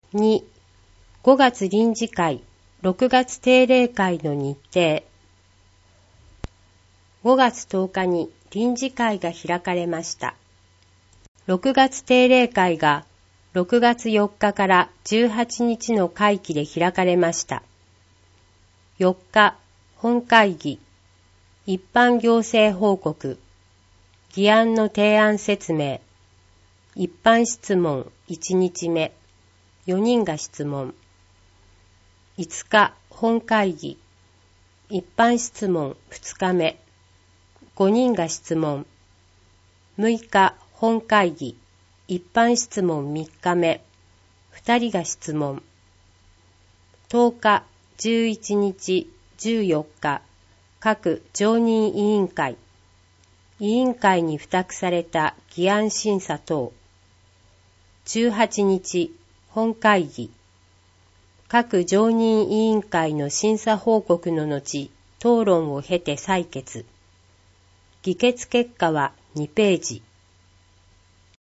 2、5月臨時会、6月定例会の日程。5月10日に臨時会が開かれました。6月定例会が6月4日から18日の会期で開かれました。4日、本会議、一般行政報告、議案の提案説明、一般質問1日目、4人が質問。5日、本会議、一般質問2日目、5人が質問。6日、本会議、一般質問3日目、2人が質問。10日、11日、14日、各常任委員会、委員会に付託された議案審査等。18日、本会議、各常任委員会の審査報告の後、討論を経て採決。議決結果は2ページ。